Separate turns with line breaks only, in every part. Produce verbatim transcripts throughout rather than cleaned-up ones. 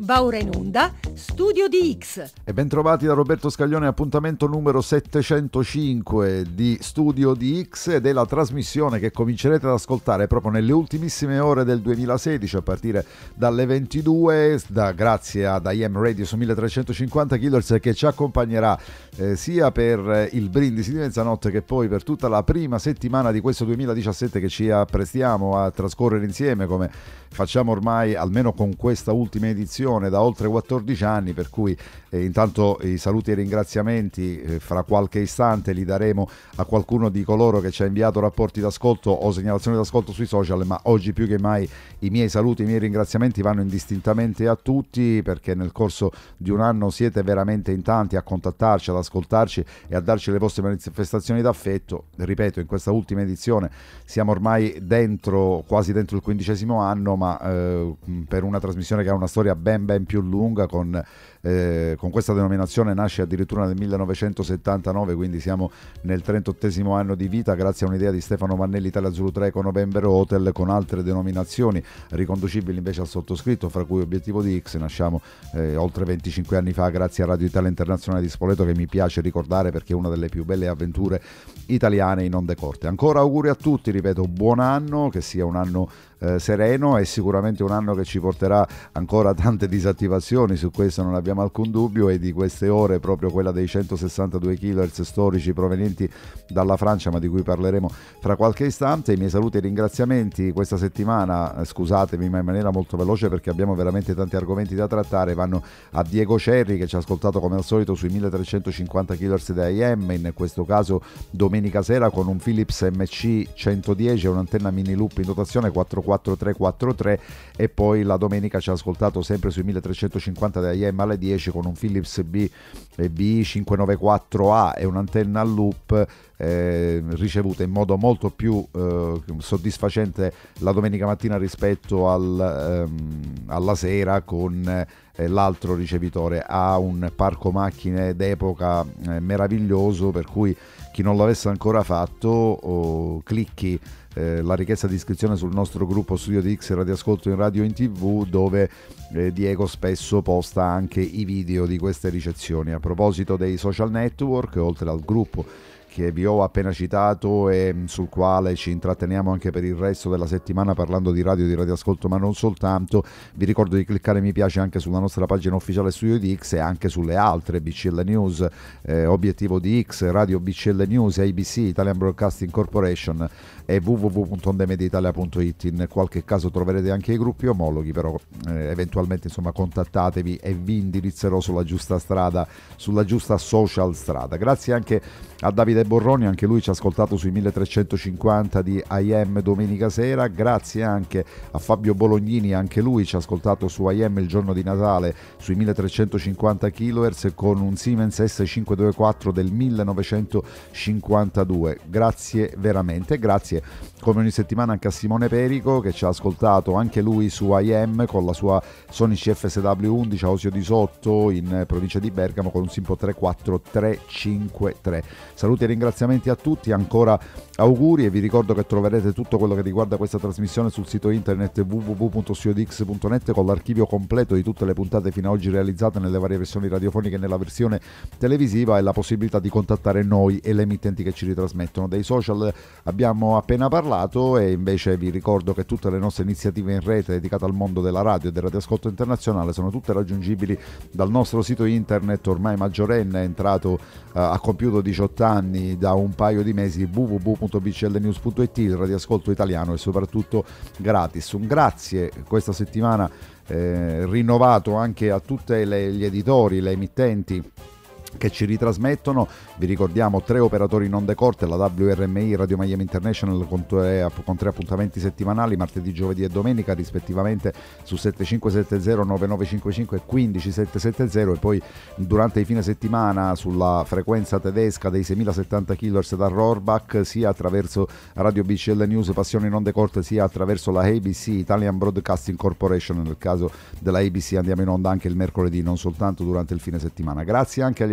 Va ora in onda Studio di X.
E ben trovati da Roberto Scaglione, appuntamento numero settecentocinque di Studio di X, ed è la trasmissione che comincerete ad ascoltare proprio nelle ultimissime ore del duemilasedici a partire dalle ventidue, da, grazie ad I M Radio su milletrecentocinquanta kHz, che ci accompagnerà eh, sia per il brindisi di mezzanotte che poi per tutta la prima settimana di questo duemiladiciassette che ci apprestiamo a trascorrere insieme, come facciamo ormai almeno con questa ultima edizione da oltre quattordici anni, per cui eh, intanto i saluti e i ringraziamenti eh, fra qualche istante li daremo a qualcuno di coloro che ci ha inviato rapporti d'ascolto o segnalazioni d'ascolto sui social, ma oggi più che mai i miei saluti e i miei ringraziamenti vanno indistintamente a tutti, perché nel corso di un anno siete veramente in tanti a contattarci, ad ascoltarci e a darci le vostre manifestazioni d'affetto. Ripeto, in questa ultima edizione siamo ormai dentro, quasi dentro il quindicesimo anno, ma eh, per una trasmissione che ha una storia ben ben più lunga, con, eh, con questa denominazione nasce addirittura nel millenovecentosettantanove, quindi siamo nel trentottesimo anno di vita, grazie a un'idea di Stefano Mannelli, Italia Zulu tre con November Hotel, con altre denominazioni riconducibili invece al sottoscritto, fra cui Obiettivo di X. Nasciamo eh, oltre venticinque anni fa grazie a Radio Italia Internazionale di Spoleto, che mi piace ricordare perché è una delle più belle avventure italiane in onde corte. Ancora auguri a tutti, ripeto, buon anno, che sia un anno Eh, sereno, e sicuramente un anno che ci porterà ancora tante disattivazioni, su questo non abbiamo alcun dubbio, e di queste ore proprio quella dei centosessantadue kHz storici provenienti dalla Francia, ma di cui parleremo fra qualche istante. I miei saluti e ringraziamenti questa settimana, eh, scusatemi ma in maniera molto veloce perché abbiamo veramente tanti argomenti da trattare, vanno a Diego Cerri, che ci ha ascoltato come al solito sui milletrecentocinquanta kHz da I M, in questo caso domenica sera con un Philips M C centodieci e un'antenna mini loop in dotazione quattro quattro tre quattro tre, e poi la domenica ci ha ascoltato sempre sui milletrecentocinquanta da I M alle dieci con un Philips B B cinquecentonovantaquattro A e un'antenna loop eh, ricevuta in modo molto più eh, soddisfacente la domenica mattina rispetto al, ehm, alla sera, con eh, l'altro ricevitore. Ha un parco macchine d'epoca eh, meraviglioso, per cui chi non l'avesse ancora fatto oh, clicchi Eh, la richiesta di iscrizione sul nostro gruppo Studio di X Radioascolto in radio e in tv, dove eh, Diego spesso posta anche i video di queste ricezioni. A proposito dei social network, oltre al gruppo che vi ho appena citato e sul quale ci intratteniamo anche per il resto della settimana parlando di radio e di radioascolto, ma non soltanto, vi ricordo di cliccare mi piace anche sulla nostra pagina ufficiale Studio di X e anche sulle altre B C L News, eh, Obiettivo di X, Radio B C L News, A B C, Italian Broadcasting Corporation e w w w punto ondemediaitalia punto it. In qualche caso troverete anche i gruppi omologhi, però eh, eventualmente insomma contattatevi e vi indirizzerò sulla giusta strada, sulla giusta social strada. Grazie anche a Davide Borroni, anche lui ci ha ascoltato sui milletrecentocinquanta di I M domenica sera. Grazie anche a Fabio Bolognini, anche lui ci ha ascoltato su I M il giorno di Natale sui milletrecentocinquanta kHz con un Siemens S cinquecentoventiquattro del millenovecentocinquantadue. Grazie veramente, grazie come ogni settimana anche a Simone Perico, che ci ha ascoltato anche lui su I M con la sua Sony C F S W undici a Osio di Sotto in provincia di Bergamo con un Simpo tre quattro tre cinque tre. Saluti e ringraziamenti a tutti, ancora auguri, e vi ricordo che troverete tutto quello che riguarda questa trasmissione sul sito internet w w w punto studio di x punto net con l'archivio completo di tutte le puntate fino ad oggi realizzate nelle varie versioni radiofoniche e nella versione televisiva, e la possibilità di contattare noi e le emittenti che ci ritrasmettono. Dei social abbiamo appena parlato, e invece vi ricordo che tutte le nostre iniziative in rete dedicate al mondo della radio e del radioascolto internazionale sono tutte raggiungibili dal nostro sito internet, ormai maggiorenne, entrato uh, ha compiuto diciotto anni da un paio di mesi, w w w punto b c l news punto it, il radioascolto italiano, e soprattutto gratis. Un grazie questa settimana eh, rinnovato anche a tutti gli editori, le emittenti che ci ritrasmettono. Vi ricordiamo tre operatori in onde corte, la W R M I Radio Miami International con tre, con tre appuntamenti settimanali, martedì, giovedì e domenica, rispettivamente su settantacinque settanta, novantanove cinquantacinque e quindici settecentosettanta, e poi durante i fine settimana sulla frequenza tedesca dei seimilasettanta kHz da Rohrbach, sia attraverso Radio B C L News Passione in onde corte, sia attraverso la A B C Italian Broadcasting Corporation. Nel caso della A B C andiamo in onda anche il mercoledì, non soltanto durante il fine settimana. Grazie anche agli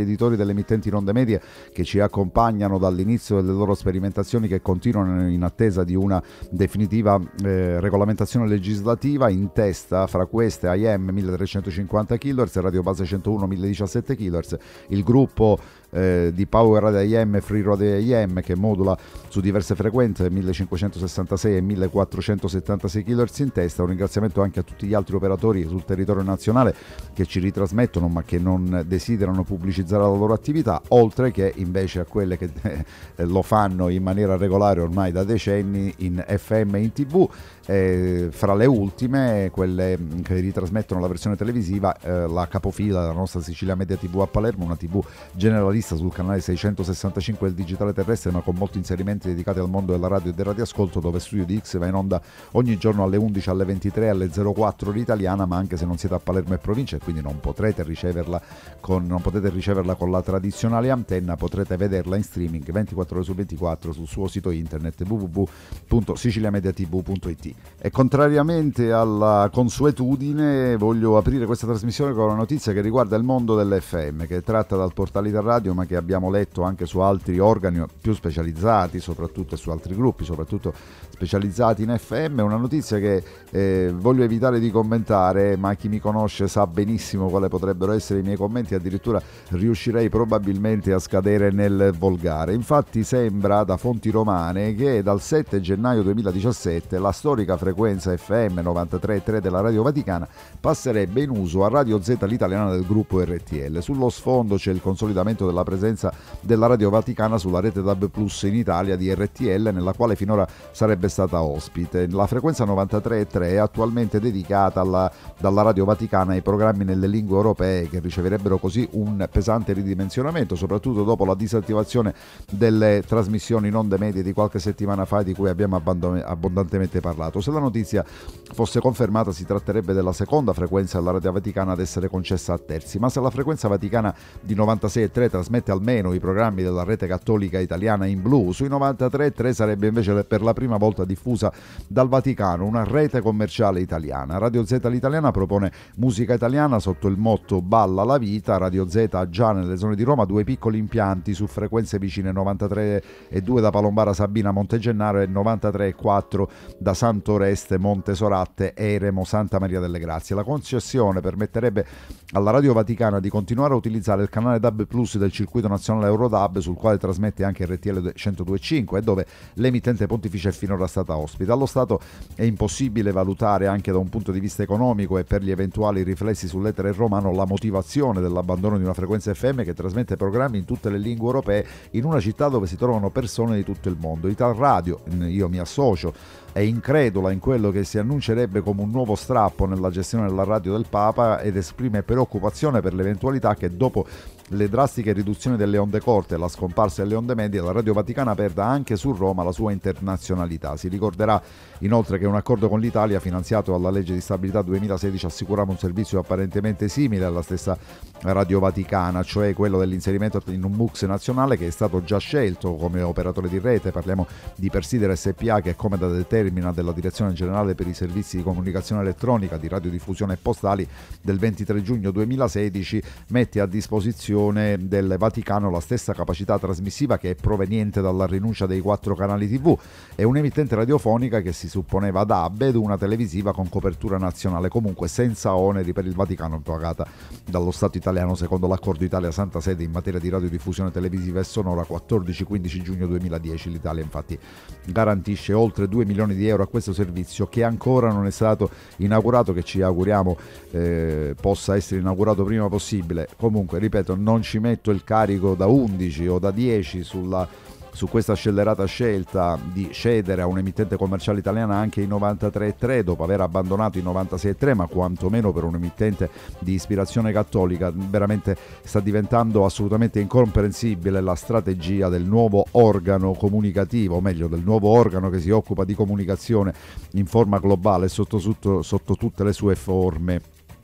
editori delle emittenti in onde medie che ci accompagnano dall'inizio delle loro sperimentazioni, che continuano in attesa di una definitiva eh, regolamentazione legislativa. In testa fra queste A M milletrecentocinquanta chilohertz, Radio Base centouno millediciassette chilohertz, il gruppo eh, di Power Radio A M, Free Radio A M, che modula su diverse frequenze millecinquecentosessantasei e millequattrocentosettantasei chilohertz in testa. Un ringraziamento anche a tutti gli altri operatori sul territorio nazionale che ci ritrasmettono ma che non desiderano pubblicizzare la loro attività, oltre che invece a quelle che eh, lo fanno in maniera regolare ormai da decenni in F M e in tivù. Eh, fra le ultime, quelle che ritrasmettono la versione televisiva, eh, la capofila della nostra Sicilia Media tivù a Palermo, una tivù generalista sul canale seicentosessantacinque del digitale terrestre, ma con molti inserimenti dedicati al mondo della radio e del radioascolto, dove Studio di X va in onda ogni giorno alle undici, alle ventitré, alle zero quattro l'italiana, ma anche se non siete a Palermo e provincia e quindi non potrete riceverla con, non potete riceverla con la tradizionale antenna, potrete vederla in streaming ventiquattro ore su ventiquattro sul suo sito internet w w w punto siciliamediatv punto it. E contrariamente alla consuetudine, voglio aprire questa trasmissione con una notizia che riguarda il mondo dell'F M, che è tratta dal portale Italia Radio, ma che abbiamo letto anche su altri organi più specializzati, soprattutto, e su altri gruppi, soprattutto specializzati in F M. Una notizia che eh, voglio evitare di commentare, ma chi mi conosce sa benissimo quali potrebbero essere i miei commenti, addirittura riuscirei probabilmente a scadere nel volgare. Infatti sembra da fonti romane che dal sette gennaio duemiladiciassette la storica frequenza F M novantatré virgola tre della Radio Vaticana passerebbe in uso a Radio Z, l'italiana del gruppo R T L. Sullo sfondo c'è il consolidamento della presenza della Radio Vaticana sulla rete D A B Plus in Italia di R T L, nella quale finora sarebbe stata ospite. La frequenza novantatré virgola tre è attualmente dedicata alla, dalla Radio Vaticana ai programmi nelle lingue europee, che riceverebbero così un pesante ridimensionamento, soprattutto dopo la disattivazione delle trasmissioni in onde medie di qualche settimana fa, di cui abbiamo abbondantemente parlato. Se la notizia fosse confermata, si tratterebbe della seconda frequenza della Radio Vaticana ad essere concessa a terzi, ma se la frequenza vaticana di novantasei virgola tre trasmette almeno i programmi della rete cattolica italiana in blu, sui novantatré virgola tre sarebbe invece per la prima volta diffusa dal Vaticano una rete commerciale italiana. Radio Z l'italiana propone musica italiana sotto il motto Balla la vita. Radio Z ha già nelle zone di Roma due piccoli impianti su frequenze vicine, novantatré virgola due da Palombara Sabina Montegennaro e novantatré virgola quattro da Santoreste Monte Soratte Eremo Santa Maria delle Grazie. La concessione permetterebbe alla Radio Vaticana di continuare a utilizzare il canale D A B Plus del circuito nazionale Eurodub, sul quale trasmette anche R T L centodue virgola cinque e dove l'emittente pontificia è finora stata ospite. Allo stato è impossibile valutare, anche da un punto di vista economico e per gli eventuali riflessi sull'etere romano, la motivazione dell'abbandono di una frequenza F M che trasmette programmi in tutte le lingue europee in una città dove si trovano persone di tutto il mondo. Ital Radio, io mi associo, è incredula in quello che si annuncerebbe come un nuovo strappo nella gestione della radio del Papa ed esprime preoccupazione per l'eventualità che dopo le drastiche riduzioni delle onde corte e la scomparsa delle onde medie, la Radio Vaticana perda anche su Roma la sua internazionalità. Si ricorderà inoltre che un accordo con l'Italia, finanziato dalla legge di stabilità duemilasedici, assicurava un servizio apparentemente simile alla stessa Radio Vaticana, cioè quello dell'inserimento in un M U X nazionale che è stato già scelto come operatore di rete. Parliamo di Persider S P A, che come da determina della Direzione Generale per i Servizi di Comunicazione Elettronica, di Radiodiffusione e Postali del ventitré giugno duemilasedici, mette a disposizione del Vaticano la stessa capacità trasmissiva che è proveniente dalla rinuncia dei quattro canali tivù. È un'emittente radiofonica che si supponeva D A B ed una televisiva con copertura nazionale, comunque senza oneri per il Vaticano, pagata dallo Stato italiano secondo l'accordo Italia-Santa Sede in materia di radiodiffusione televisiva e sonora quattordici quindici giugno duemiladieci. L'Italia infatti garantisce oltre due milioni di euro a questo servizio, che ancora non è stato inaugurato, che ci auguriamo eh, possa essere inaugurato prima possibile. Comunque, ripeto, non ci metto il carico da undici o da dieci sulla, su questa scellerata scelta di cedere a un'emittente commerciale italiana anche i novantatré virgola tre dopo aver abbandonato i novantasei virgola tre, ma quantomeno per un'emittente di ispirazione cattolica veramente sta diventando assolutamente incomprensibile la strategia del nuovo organo comunicativo, o meglio del nuovo organo che si occupa di comunicazione in forma globale sotto, sotto, sotto tutte le sue forme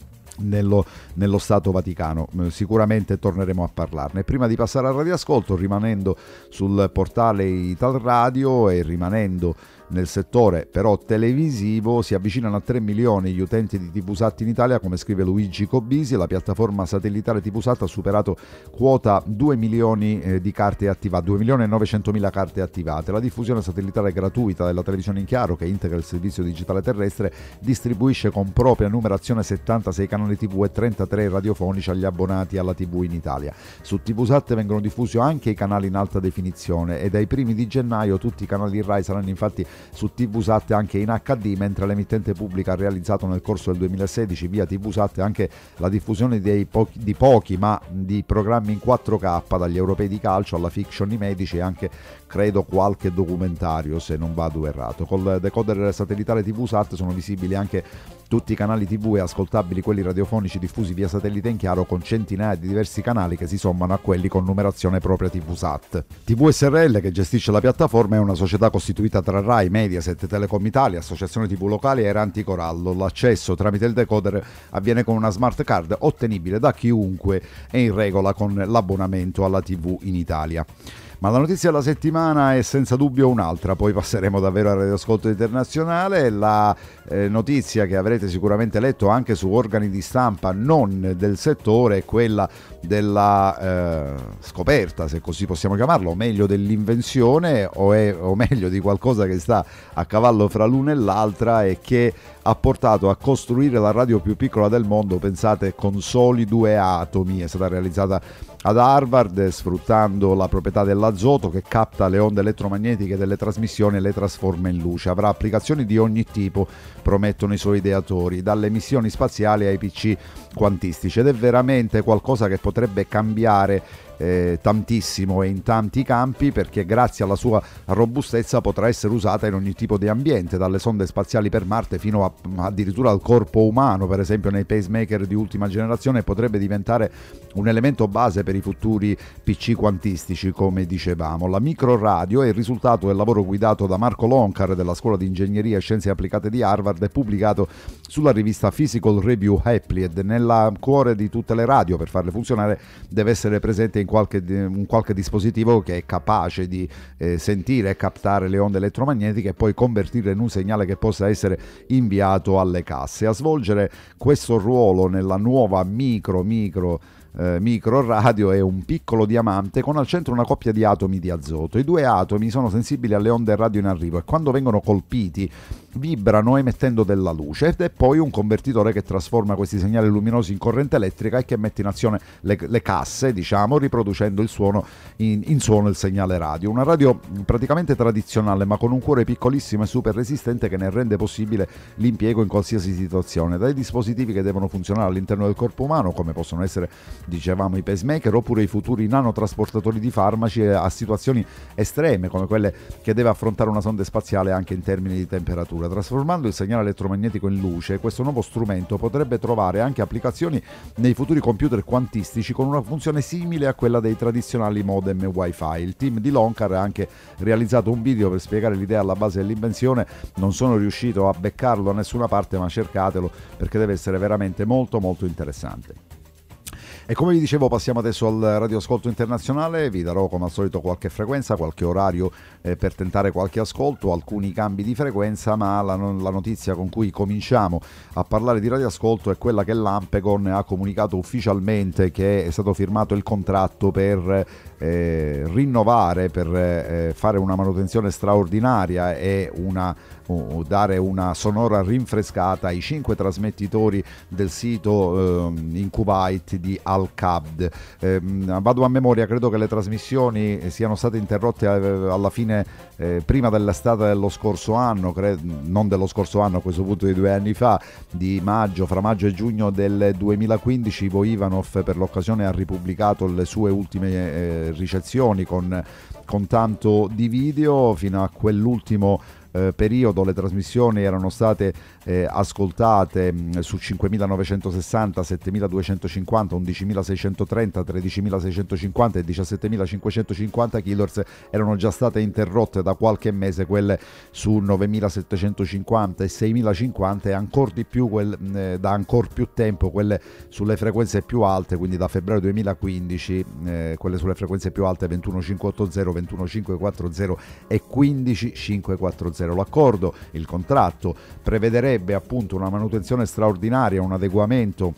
Nello, nello Stato Vaticano. Sicuramente torneremo a parlarne. Prima di passare al radioascolto, rimanendo sul portale Ital Radio e rimanendo nel settore però televisivo. Si avvicinano a tre milioni gli utenti di TVSAT in Italia, come scrive Luigi Cobisi. La piattaforma satellitare TVSAT ha superato quota due milioni eh, di carte attivate, due milioni e novecentomila carte attivate. La diffusione satellitare gratuita della televisione in chiaro, che integra il servizio digitale terrestre, distribuisce con propria numerazione settantasei canali tivù e trentatré radiofonici agli abbonati alla tivù in Italia. Su TVSAT vengono diffusi anche i canali in alta definizione e dai primi di gennaio tutti i canali Rai saranno infatti su TVSAT anche in acca di, mentre l'emittente pubblica ha realizzato nel corso del duemilasedici via TVSAT anche la diffusione dei pochi, di pochi ma di programmi in quattro K, dagli europei di calcio alla fiction di medici e anche credo qualche documentario, se non vado errato. Col decoder satellitare TVSAT sono visibili anche tutti i canali tivù e ascoltabili quelli radiofonici diffusi via satellite in chiaro, con centinaia di diversi canali che si sommano a quelli con numerazione propria TVSAT. T V S R L, che gestisce la piattaforma, è una società costituita tra Rai, Mediaset, Telecom Italia, Associazione tivù Locali e Ranti Corallo. L'accesso tramite il decoder avviene con una smart card ottenibile da chiunque e in regola con l'abbonamento alla tivù in Italia. Ma la notizia della settimana è senza dubbio un'altra, poi passeremo davvero al radioascolto internazionale. La eh, notizia che avrete sicuramente letto anche su organi di stampa non del settore è quella della eh, scoperta, se così possiamo chiamarlo, o meglio dell'invenzione, o, è, o meglio di qualcosa che sta a cavallo fra l'una e l'altra e che ha portato a costruire la radio più piccola del mondo, pensate, con soli due atomi. È stata realizzata ad Harvard sfruttando la proprietà dell'azoto che capta le onde elettromagnetiche delle trasmissioni e le trasforma in luce. Avrà applicazioni di ogni tipo, promettono i suoi ideatori, dalle missioni spaziali ai P C quantistici, ed è veramente qualcosa che potrebbe cambiare Eh, tantissimo e in tanti campi, perché grazie alla sua robustezza potrà essere usata in ogni tipo di ambiente, dalle sonde spaziali per Marte fino a, addirittura al corpo umano, per esempio nei pacemaker di ultima generazione. Potrebbe diventare un elemento base per i futuri P C quantistici, come dicevamo. La microradio è il risultato del lavoro guidato da Marco Loncar della Scuola di Ingegneria e Scienze Applicate di Harvard e pubblicato sulla rivista Physical Review Applied. Nella cuore di tutte le radio, per farle funzionare, deve essere presente in Qualche, un qualche dispositivo che è capace di eh, sentire e captare le onde elettromagnetiche e poi convertirle in un segnale che possa essere inviato alle casse. A svolgere questo ruolo nella nuova micro micro Eh, micro radio è un piccolo diamante con al centro una coppia di atomi di azoto. I due atomi sono sensibili alle onde radio in arrivo e quando vengono colpiti vibrano emettendo della luce, ed è poi un convertitore che trasforma questi segnali luminosi in corrente elettrica e che mette in azione le, le casse, diciamo, riproducendo il suono in, in suono il segnale radio. Una radio praticamente tradizionale, ma con un cuore piccolissimo e super resistente che ne rende possibile l'impiego in qualsiasi situazione, dai dispositivi che devono funzionare all'interno del corpo umano, come possono essere, dicevamo, i pacemaker, oppure i futuri nanotrasportatori di farmaci, a situazioni estreme come quelle che deve affrontare una sonda spaziale anche in termini di temperatura. Trasformando il segnale elettromagnetico in luce, questo nuovo strumento potrebbe trovare anche applicazioni nei futuri computer quantistici con una funzione simile a quella dei tradizionali modem Wi-Fi. Il team di Loncar ha anche realizzato un video per spiegare l'idea alla base dell'invenzione. Non sono riuscito a beccarlo da nessuna parte, ma cercatelo perché deve essere veramente molto molto interessante. E come vi dicevo, passiamo adesso al radioascolto internazionale. Vi darò come al solito qualche frequenza, qualche orario eh, per tentare qualche ascolto, alcuni cambi di frequenza, ma la, la notizia con cui cominciamo a parlare di radioascolto è quella che l'Ampegon ha comunicato ufficialmente che è stato firmato il contratto per eh, rinnovare, per eh, fare una manutenzione straordinaria e una o dare una sonora rinfrescata ai cinque trasmettitori del sito eh, in Kuwait di Al-Qabd. Eh, vado a memoria, credo che le trasmissioni siano state interrotte alla fine, eh, prima dell'estate dello scorso anno, cre- non dello scorso anno, a questo punto di due anni fa, di maggio, fra maggio e giugno del duemilaquindici. Ivo Ivanov per l'occasione ha ripubblicato le sue ultime eh, ricezioni con, con tanto di video. Fino a quell'ultimo Eh, periodo le trasmissioni erano state eh, ascoltate mh, su cinquemilanovecentosessanta, settemiladuecentocinquanta, undicimilaseicentotrenta, tredicimilaseicentocinquanta e diciasettemilacinquecentocinquanta kHz. Erano già state interrotte da qualche mese quelle su novemilasettecentocinquanta e seimilacinquanta, e ancora di più quel, eh, da ancora più tempo quelle sulle frequenze più alte, quindi da febbraio duemilaquindici, eh, quelle sulle frequenze più alte ventuno cinquecentottanta, ventuno cinquecentoquaranta e quindici cinquecentoquaranta. L'accordo, il contratto, prevederebbe appunto una manutenzione straordinaria, un adeguamento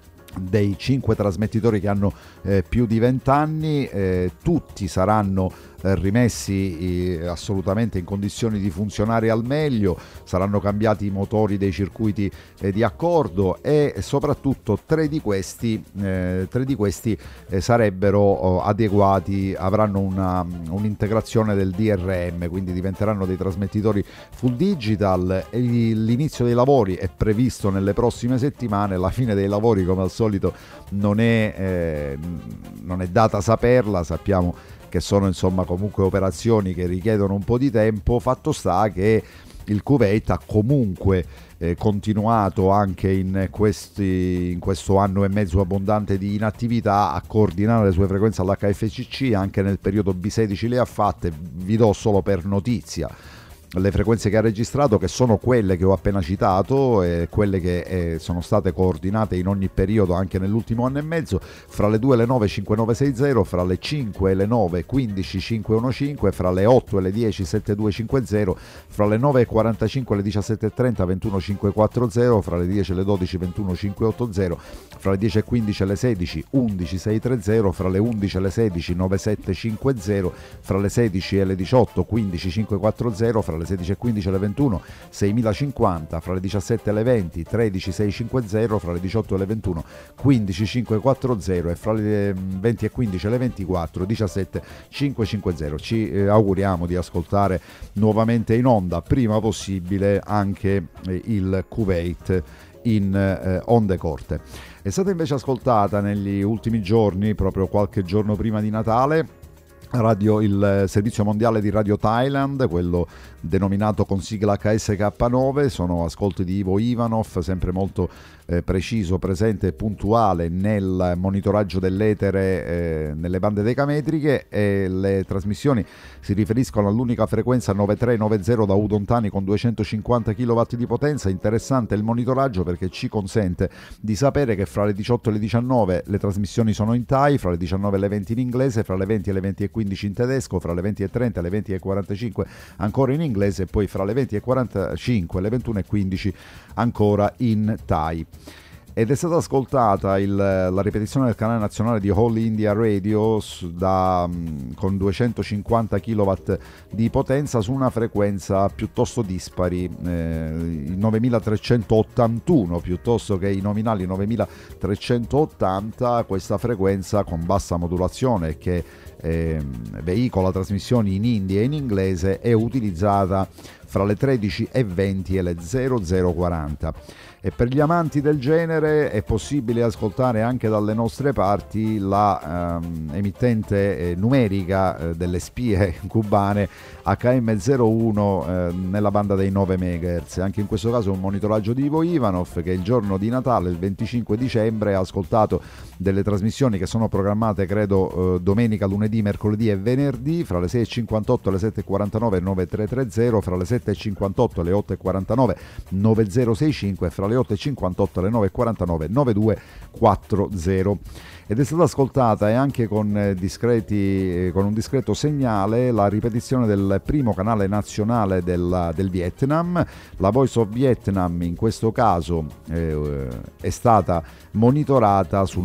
dei cinque trasmettitori che hanno eh, più di venti anni, eh, tutti saranno eh, rimessi eh, assolutamente in condizioni di funzionare al meglio, saranno cambiati i motori dei circuiti eh, di accordo e soprattutto tre di questi, eh, tre di questi eh, sarebbero oh, adeguati, avranno una, un'integrazione del D R M, quindi diventeranno dei trasmettitori full digital. E l'inizio dei lavori è previsto nelle prossime settimane, la fine dei lavori come al solito non è, eh, non è data saperla, sappiamo che sono insomma comunque operazioni che richiedono un po' di tempo. Fatto sta che il Kuwait ha comunque eh, continuato anche in, questi, in questo anno e mezzo abbondante di inattività a coordinare le sue frequenze all'H F C C, anche nel periodo B sedici le ha fatte. Vi do solo per notizia le frequenze che ha registrato, che sono quelle che ho appena citato e quelle che eh, sono state coordinate in ogni periodo anche nell'ultimo anno e mezzo: fra le due e le nove cinquemilanovecentosessanta, fra le cinque e le nove quindici cinquecentoquindici, fra le otto e le dieci settemiladuecentocinquanta, fra le nove e quarantacinque e le diciassette e trenta ventuno cinquecentoquaranta, fra le dieci e le dodici ventuno cinquecentottanta, fra le dieci e quindici e le sedici undici seicentotrenta, fra le undici e le sedici novantasette cinquanta, fra le sedici e le diciotto quindici cinquecentoquaranta, fra le sedici e quindici e le ventuno seimilacinquanta, fra le diciassette e le venti tredici seicentocinquanta, fra le diciotto e le ventuno quindici cinquecentoquaranta e fra le venti e quindici e le ventiquattro diciassette cinquecentocinquanta. Ci eh, auguriamo di ascoltare nuovamente in onda prima possibile anche eh, il Kuwait in eh, onde corte. È stata invece ascoltata negli ultimi giorni, proprio qualche giorno prima di Natale, Radio, il servizio mondiale di Radio Thailand, quello denominato con sigla K S K nove. Sono ascolti di Ivo Ivanov, sempre molto eh, preciso, presente e puntuale nel monitoraggio dell'etere eh, nelle bande decametriche, e le trasmissioni si riferiscono all'unica frequenza nove tre nove zero da Udontani con duecentocinquanta chilowatt di potenza. Interessante il monitoraggio perché ci consente di sapere che fra le diciotto e le diciannove le trasmissioni sono in Thai, fra le diciannove e le venti in inglese, fra le venti e le venti e quindici in tedesco, fra le venti e trenta e le venti e quarantacinque ancora in inglese, e poi fra le venti e quarantacinque e le ventuno e quindici ancora in Thai. Ed è stata ascoltata il, la ripetizione del canale nazionale di All India Radio da, con duecentocinquanta chilowatt di potenza su una frequenza piuttosto dispari, eh, novantatré piuttosto che i nominali novantatré Questa frequenza con bassa modulazione che eh, veicola trasmissioni in hindi e in inglese è utilizzata fra le tredici e venti e le zero zero quaranta. E per gli amanti del genere è possibile ascoltare anche dalle nostre parti la ehm, emittente eh, numerica eh, delle spie cubane H M zero uno eh, nella banda dei nove megahertz. Anche in questo caso un monitoraggio di Ivo Ivanov, che il giorno di Natale, il venticinque dicembre, ha ascoltato delle trasmissioni che sono programmate credo eh, domenica, lunedì, mercoledì e venerdì, fra le sei e cinquantotto e le sette e quarantanove nove tre tre zero, fra le sette e cinquantotto e le otto e quarantanove nove zero sei cinque e fra le otto e cinquantotto e le nove e quarantanove nove due quattro zero. Ed è stata ascoltata e anche con, eh, discreti, eh, con un discreto segnale la ripetizione del primo canale nazionale del, del Vietnam. La Voice of Vietnam in questo caso eh, è stata monitorata su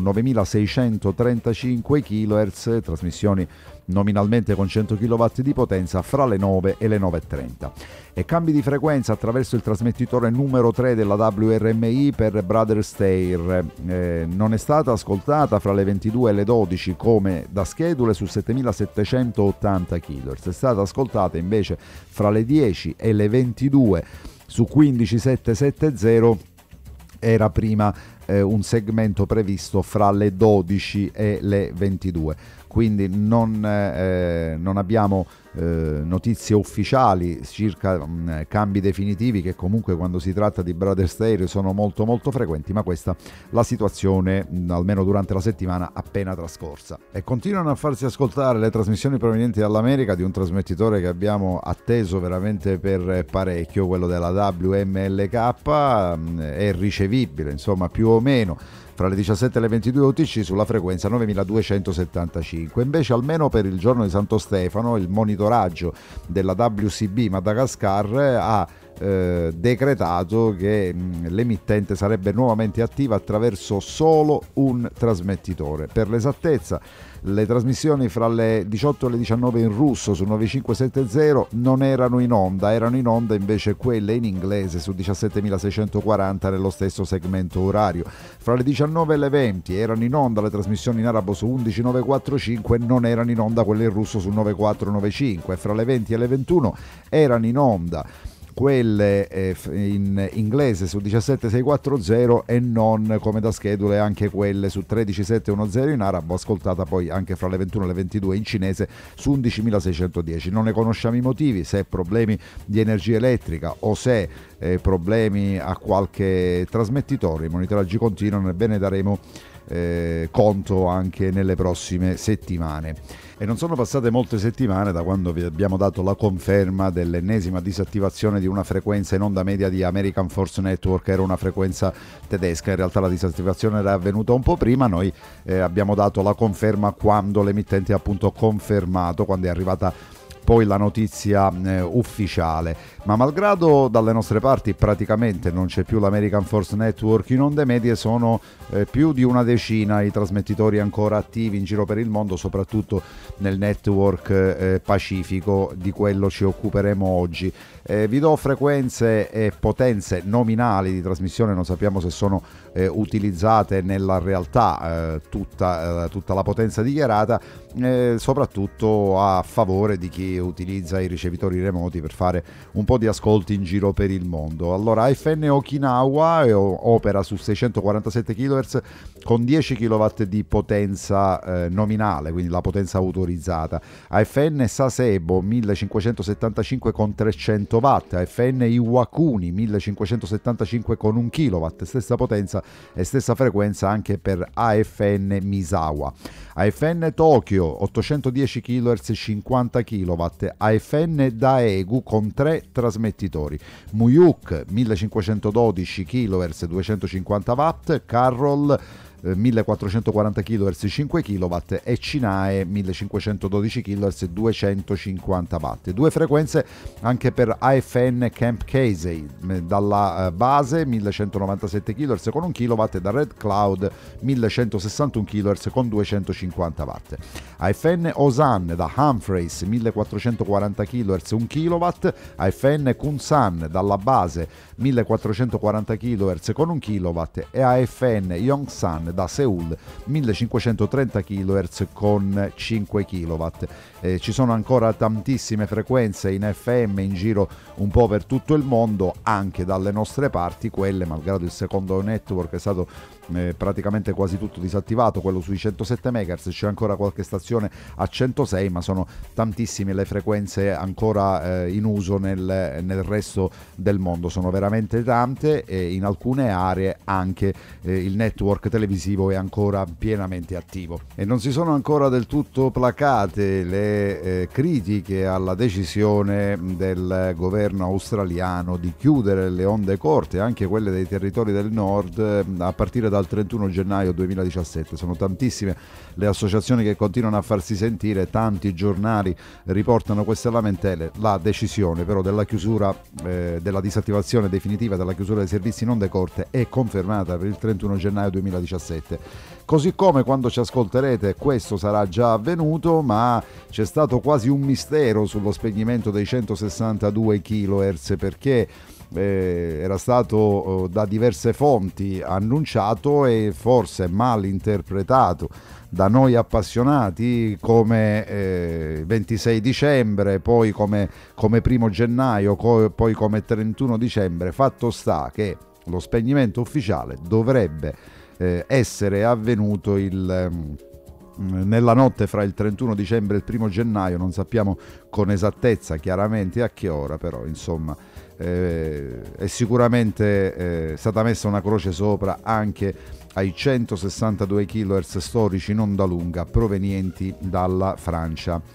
novantaseicentotrentacinque chilohertz, trasmissioni nominalmente con cento chilowatt di potenza, fra le nove e le nove e trenta. E cambi di frequenza attraverso il trasmettitore numero tre della W R M I per Brothers Stayr. Eh, non è stata ascoltata fra le ventidue e le dodici come da schedule su settemilasettecentottanta chilohertz. È stata ascoltata invece fra le dieci e le ventidue su quindici settecentosettanta. Era prima eh, un segmento previsto fra le dodici e le ventidue. Quindi non, eh, non abbiamo eh, notizie ufficiali circa mh, cambi definitivi, che comunque quando si tratta di Brothers Stayr sono molto molto frequenti, ma questa la situazione mh, almeno durante la settimana appena trascorsa. E continuano a farsi ascoltare le trasmissioni provenienti dall'America di un trasmettitore che abbiamo atteso veramente per parecchio, quello della W M L K, mh, è ricevibile insomma più o meno fra le diciassette e le ventidue U T C sulla frequenza novemiladuecentosettantacinque. Invece almeno per il giorno di Santo Stefano il monitoraggio della W C B Madagascar ha eh, decretato che mh, l'emittente sarebbe nuovamente attiva attraverso solo un trasmettitore. Per l'esattezza, le trasmissioni fra le diciotto e le diciannove in russo su novantacinque settanta non erano in onda, erano in onda invece quelle in inglese su diciassettemilaseicentoquaranta nello stesso segmento orario. Fra le diciannove e le venti erano in onda le trasmissioni in arabo su undicimilanovecentokwarantacinque, non erano in onda quelle in russo su novantaquattrocentonovantacinque. Fra le venti e le ventuno erano in onda quelle eh, in inglese su diciassette seicentoquaranta e non come da schedule anche quelle su tredici settecentodicendo in arabo, ascoltata poi anche fra le ventuno e le ventidue in cinese su undicimilaseicentodieci. Non ne conosciamo i motivi, se problemi di energia elettrica o se eh, problemi a qualche trasmettitore. I monitoraggi continuano e ve ne daremo eh, conto anche nelle prossime settimane. E non sono passate molte settimane da quando vi abbiamo dato la conferma dell'ennesima disattivazione di una frequenza in onda media di American Force Network. Era una frequenza tedesca, in realtà la disattivazione era avvenuta un po' prima. Noi eh, abbiamo dato la conferma quando l'emittente ha appunto confermato, quando è arrivata poi la notizia eh, ufficiale. Ma malgrado dalle nostre parti praticamente non c'è più l'American Force Network in onde medie, sono eh, più di una decina i trasmettitori ancora attivi in giro per il mondo, soprattutto nel network eh, pacifico. Di quello ci occuperemo oggi. Eh, vi do frequenze e potenze nominali di trasmissione, non sappiamo se sono eh, utilizzate nella realtà eh, tutta, eh, tutta la potenza dichiarata, eh, soprattutto a favore di chi utilizza i ricevitori remoti per fare un po' di ascolti in giro per il mondo. Allora, A F N Okinawa eh, opera su seicentoquarantasette chilohertz con dieci chilowatt di potenza eh, nominale, quindi la potenza autorizzata. A F N Sasebo millecinquecentosettantacinque con trecento watt, A F N Iwakuni millecinquecentosettantacinque con un kilowatt, stessa potenza e stessa frequenza anche per A F N Misawa. A F N Tokyo ottocentodieci chilohertz cinquanta chilowatt, A F N Daegu con tre trasmettitori, Muyuk millecinquecentododici chilohertz duecentocinquanta watt, Carroll millequattrocentoquaranta chilohertz cinque chilowatt e Cinae millecinquecentododici chilohertz duecentocinquanta watt. Due frequenze anche per A F N Camp Casey dalla base millecentonovantasette chilohertz con un kilowatt e da Red Cloud millecentosessantuno chilohertz con duecentocinquanta watt. A F N Osan da Humphreys millequattrocentoquaranta chilohertz un kilowatt, A F N Kunsan dalla base millequattrocentoquaranta chilohertz con un kilowatt e A F N Yongsan da Seoul millecinquecentotrenta chilohertz con cinque chilowatt. Eh, ci sono ancora tantissime frequenze in F M in giro un po' per tutto il mondo, anche dalle nostre parti. Quelle, malgrado il secondo network è stato eh, praticamente quasi tutto disattivato, quello sui centosette megahertz, c'è ancora qualche stazione a centosei, ma sono tantissime le frequenze ancora eh, in uso nel, nel resto del mondo, sono veramente tante, e in alcune aree anche eh, il network televisivo è ancora pienamente attivo. E non si sono ancora del tutto placate le eh, critiche alla decisione del governo australiano di chiudere le onde corte, anche quelle dei territori del nord, eh, a partire dal trentuno gennaio duemiladiciassette. Sono tantissime le associazioni che continuano a farsi sentire, tanti giornali riportano queste lamentele. La decisione però della chiusura, eh, della disattivazione definitiva della chiusura dei servizi in onde corte è confermata per il trentuno gennaio duemiladiciassette. Così come quando ci ascolterete questo sarà già avvenuto, ma c'è stato quasi un mistero sullo spegnimento dei centosessantadue chilohertz, perché eh, era stato eh, da diverse fonti annunciato e forse mal interpretato da noi appassionati come eh, ventisei dicembre, poi come, come primo gennaio, co- poi come trentuno dicembre. Fatto sta che lo spegnimento ufficiale dovrebbe eh, essere avvenuto il... Um, nella notte fra il trentuno dicembre e il primo gennaio, non sappiamo con esattezza chiaramente a che ora, però insomma eh, è sicuramente eh, stata messa una croce sopra anche ai centosessantadue chilohertz storici in onda lunga provenienti dalla Francia.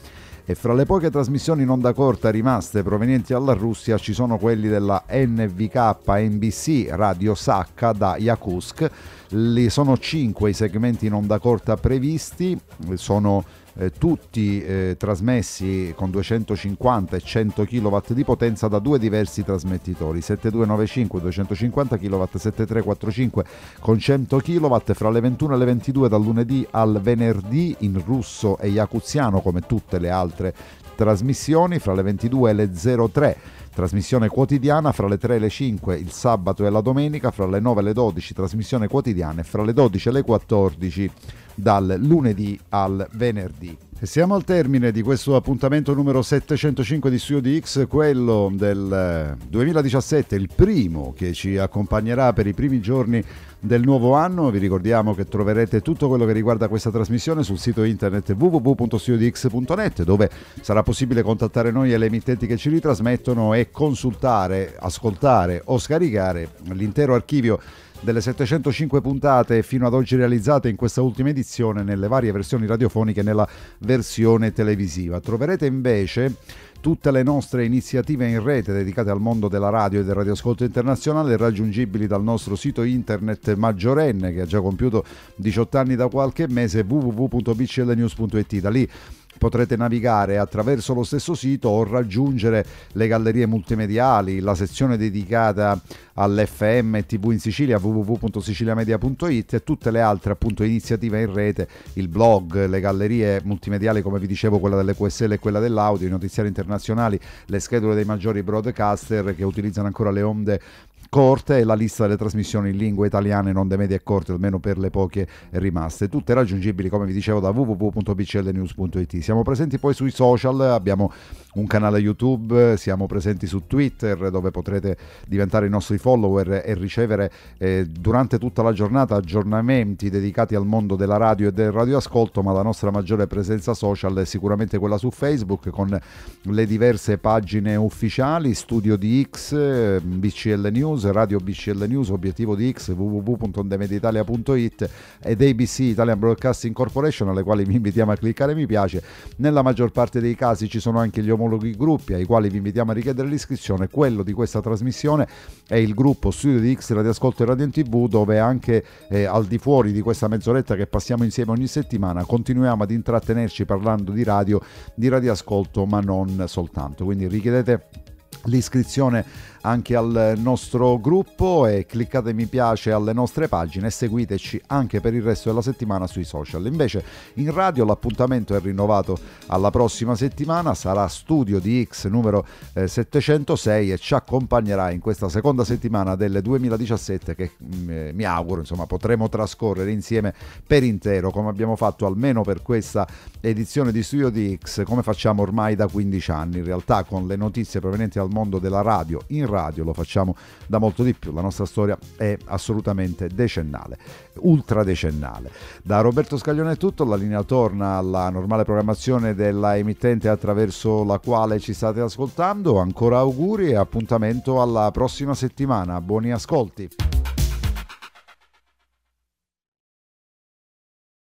e fra le poche trasmissioni in onda corta rimaste provenienti dalla Russia ci sono quelli della N V K N B C Radio Sakha da Yakutsk. Li sono cinque i segmenti in onda corta previsti, sono eh, tutti eh, trasmessi con duecentocinquanta e cento chilowatt di potenza da due diversi trasmettitori, settantadue novantacinque duecentocinquanta chilowatt, settantatré quarantacinque con cento chilowatt, fra le ventuno e le ventidue dal lunedì al venerdì in russo e yakuziano come tutte le altre trasmissioni, fra le ventidue e le zero tre trasmissione quotidiana, fra le tre e le cinque il sabato e la domenica, fra le nove e le dodici trasmissione quotidiana e fra le dodici e le quattordici dal lunedì al venerdì. E siamo al termine di questo appuntamento numero settecentocinque di Studio di X, quello del duemiladiciassette, il primo che ci accompagnerà per i primi giorni del nuovo anno. Vi ricordiamo che troverete tutto quello che riguarda questa trasmissione sul sito internet w w w punto studio di x punto net, dove sarà possibile contattare noi e le emittenti che ci ritrasmettono e consultare, ascoltare o scaricare l'intero archivio delle settecentocinque puntate fino ad oggi realizzate in questa ultima edizione nelle varie versioni radiofoniche e nella versione televisiva. Troverete invece tutte le nostre iniziative in rete dedicate al mondo della radio e del radioascolto internazionale, raggiungibili dal nostro sito internet maggiorenne che ha già compiuto diciotto anni da qualche mese, w w w punto b c l news punto i t. Da lì potrete navigare attraverso lo stesso sito o raggiungere le gallerie multimediali, la sezione dedicata all'F M e tivù in Sicilia, w w w punto siciliamedia punto i t, e tutte le altre appunto iniziative in rete, il blog, le gallerie multimediali come vi dicevo, quella delle Q S L e quella dell'audio, i notiziari internazionali, le schedule dei maggiori broadcaster che utilizzano ancora le onde corte e la lista delle trasmissioni in lingua italiana in onde medie e corte, almeno per le poche rimaste, tutte raggiungibili come vi dicevo da w w w punto b c l news punto i t. Siamo presenti poi sui social, abbiamo un canale YouTube, siamo presenti su Twitter dove potrete diventare i nostri follower e ricevere eh, durante tutta la giornata aggiornamenti dedicati al mondo della radio e del radioascolto, ma la nostra maggiore presenza social è sicuramente quella su Facebook con le diverse pagine ufficiali, Studio di X, B C L News, Radio B C L News, Obiettivo di X, w w w punto ondemediaitalia punto i t ed A B C Italian Broadcasting Corporation, alle quali vi invitiamo a cliccare mi piace. Nella maggior parte dei casi ci sono anche gli omologhi gruppi ai quali vi invitiamo a richiedere l'iscrizione. Quello di questa trasmissione è il gruppo Studio di X Radioascolto e Radio in tivù, dove anche eh, al di fuori di questa mezz'oretta che passiamo insieme ogni settimana continuiamo ad intrattenerci parlando di radio, di radioascolto, ma non soltanto. Quindi richiedete l'iscrizione anche al nostro gruppo e cliccate mi piace alle nostre pagine e seguiteci anche per il resto della settimana sui social. Invece in radio l'appuntamento è rinnovato alla prossima settimana, sarà Studio di X numero eh, settecentosei e ci accompagnerà in questa seconda settimana del duemiladiciassette che eh, mi auguro insomma potremo trascorrere insieme per intero, come abbiamo fatto almeno per questa edizione di Studio di X, come facciamo ormai da quindici anni in realtà, con le notizie provenienti dal mondo della radio. In radio lo facciamo da molto di più, la nostra storia è assolutamente decennale, ultra decennale. Da Roberto Scaglione è tutto, la linea torna alla normale programmazione della emittente attraverso la quale ci state ascoltando. Ancora auguri e appuntamento alla prossima settimana, buoni ascolti.